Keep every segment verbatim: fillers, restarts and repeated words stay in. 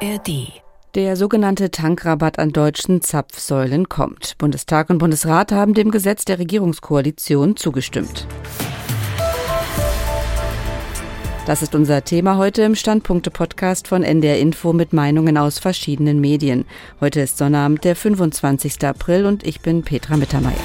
A R D. Der sogenannte Tankrabatt an deutschen Zapfsäulen kommt. Bundestag und Bundesrat haben dem Gesetz der Regierungskoalition zugestimmt. Das ist unser Thema heute im Standpunkte-Podcast von N D R Info mit Meinungen aus verschiedenen Medien. Heute ist Sonnabend, der fünfundzwanzigster April und ich bin Petra Mittermeier.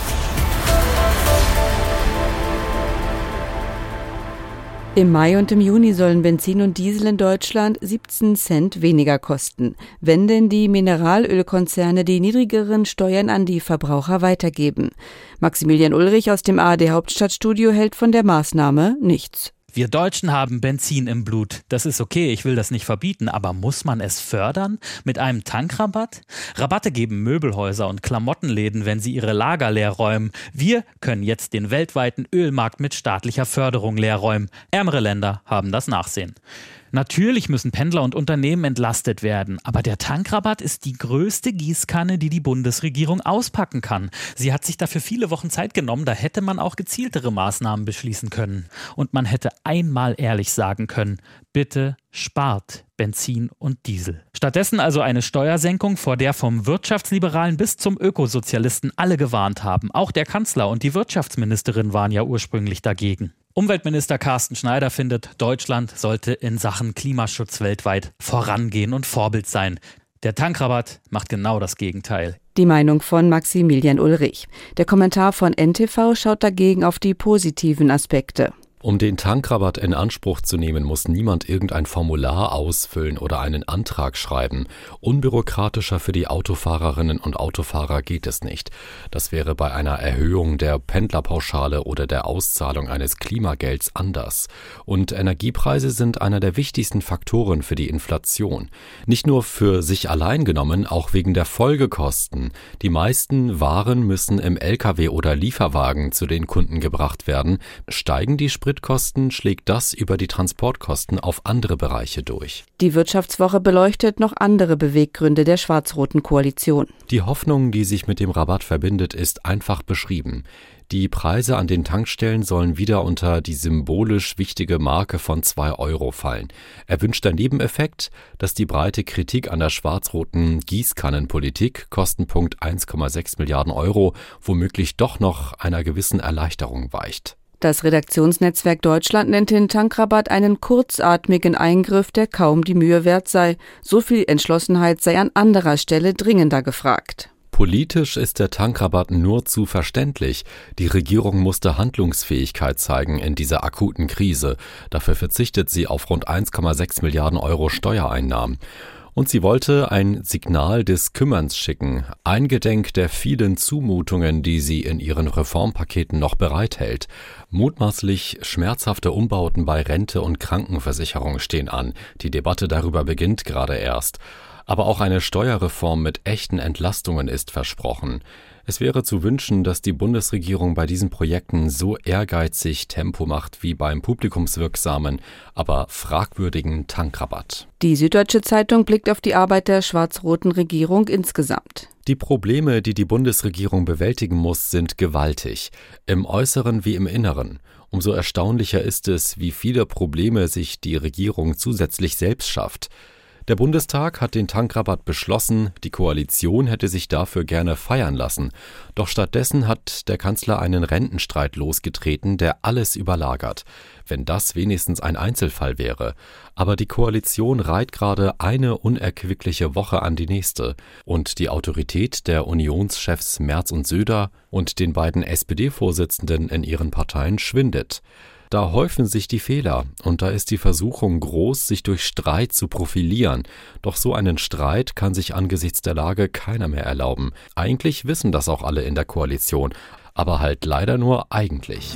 Im Mai und im Juni sollen Benzin und Diesel in Deutschland siebzehn Cent weniger kosten, wenn denn die Mineralölkonzerne die niedrigeren Steuern an die Verbraucher weitergeben. Maximilian Ulrich aus dem A R D Hauptstadtstudio hält von der Maßnahme nichts. Wir Deutschen haben Benzin im Blut. Das ist okay, ich will das nicht verbieten, aber muss man es fördern? Mit einem Tankrabatt? Rabatte geben Möbelhäuser und Klamottenläden, wenn sie ihre Lager leer räumen. Wir können jetzt den weltweiten Ölmarkt mit staatlicher Förderung leer räumen. Ärmere Länder haben das Nachsehen. Natürlich müssen Pendler und Unternehmen entlastet werden, aber der Tankrabatt ist die größte Gießkanne, die die Bundesregierung auspacken kann. Sie hat sich dafür viele Wochen Zeit genommen, da hätte man auch gezieltere Maßnahmen beschließen können. Und man hätte einmal ehrlich sagen können, bitte spart Benzin und Diesel. Stattdessen also eine Steuersenkung, vor der vom Wirtschaftsliberalen bis zum Ökosozialisten alle gewarnt haben. Auch der Kanzler und die Wirtschaftsministerin waren ja ursprünglich dagegen. Umweltminister Carsten Schneider findet, Deutschland sollte in Sachen Klimaschutz weltweit vorangehen und Vorbild sein. Der Tankrabatt macht genau das Gegenteil. Die Meinung von Maximilian Ulrich. Der Kommentar von N T V schaut dagegen auf die positiven Aspekte. Um den Tankrabatt in Anspruch zu nehmen, muss niemand irgendein Formular ausfüllen oder einen Antrag schreiben. Unbürokratischer für die Autofahrerinnen und Autofahrer geht es nicht. Das wäre bei einer Erhöhung der Pendlerpauschale oder der Auszahlung eines Klimagelds anders. Und Energiepreise sind einer der wichtigsten Faktoren für die Inflation. Nicht nur für sich allein genommen, auch wegen der Folgekosten. Die meisten Waren müssen im L K W oder Lieferwagen zu den Kunden gebracht werden. Steigen die Sprit Spritkosten, schlägt das über die Transportkosten auf andere Bereiche durch. Die Wirtschaftswoche beleuchtet noch andere Beweggründe der schwarz-roten Koalition. Die Hoffnung, die sich mit dem Rabatt verbindet, ist einfach beschrieben. Die Preise an den Tankstellen sollen wieder unter die symbolisch wichtige Marke von zwei Euro fallen. Erwünschter Nebeneffekt, dass die breite Kritik an der schwarz-roten Gießkannenpolitik, Kostenpunkt eins Komma sechs Milliarden Euro, womöglich doch noch einer gewissen Erleichterung weicht. Das Redaktionsnetzwerk Deutschland nennt den Tankrabatt einen kurzatmigen Eingriff, der kaum die Mühe wert sei. So viel Entschlossenheit sei an anderer Stelle dringender gefragt. Politisch ist der Tankrabatt nur zu verständlich. Die Regierung musste Handlungsfähigkeit zeigen in dieser akuten Krise. Dafür verzichtet sie auf rund eins Komma sechs Milliarden Euro Steuereinnahmen. Und sie wollte ein Signal des Kümmerns schicken, eingedenk der vielen Zumutungen, die sie in ihren Reformpaketen noch bereithält. Mutmaßlich schmerzhafte Umbauten bei Rente und Krankenversicherung stehen an. Die Debatte darüber beginnt gerade erst. Aber auch eine Steuerreform mit echten Entlastungen ist versprochen. Es wäre zu wünschen, dass die Bundesregierung bei diesen Projekten so ehrgeizig Tempo macht wie beim publikumswirksamen, aber fragwürdigen Tankrabatt. Die Süddeutsche Zeitung blickt auf die Arbeit der schwarz-roten Regierung insgesamt. Die Probleme, die die Bundesregierung bewältigen muss, sind gewaltig, im Äußeren wie im Inneren. Umso erstaunlicher ist es, wie viele Probleme sich die Regierung zusätzlich selbst schafft. Der Bundestag hat den Tankrabatt beschlossen, die Koalition hätte sich dafür gerne feiern lassen. Doch stattdessen hat der Kanzler einen Rentenstreit losgetreten, der alles überlagert. Wenn das wenigstens ein Einzelfall wäre. Aber die Koalition reiht gerade eine unerquickliche Woche an die nächste. Und die Autorität der Unionschefs Merz und Söder und den beiden S P D-Vorsitzenden in ihren Parteien schwindet. Da häufen sich die Fehler und da ist die Versuchung groß, sich durch Streit zu profilieren. Doch so einen Streit kann sich angesichts der Lage keiner mehr erlauben. Eigentlich wissen das auch alle in der Koalition, aber halt leider nur eigentlich.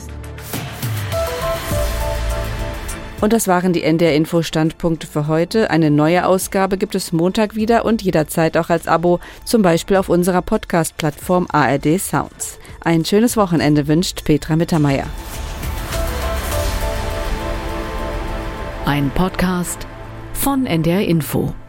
Und das waren die N D R Info Standpunkte für heute. Eine neue Ausgabe gibt es Montag wieder und jederzeit auch als Abo, zum Beispiel auf unserer Podcast-Plattform A R D Sounds. Ein schönes Wochenende wünscht Petra Mittermeier. Ein Podcast von N D R Info.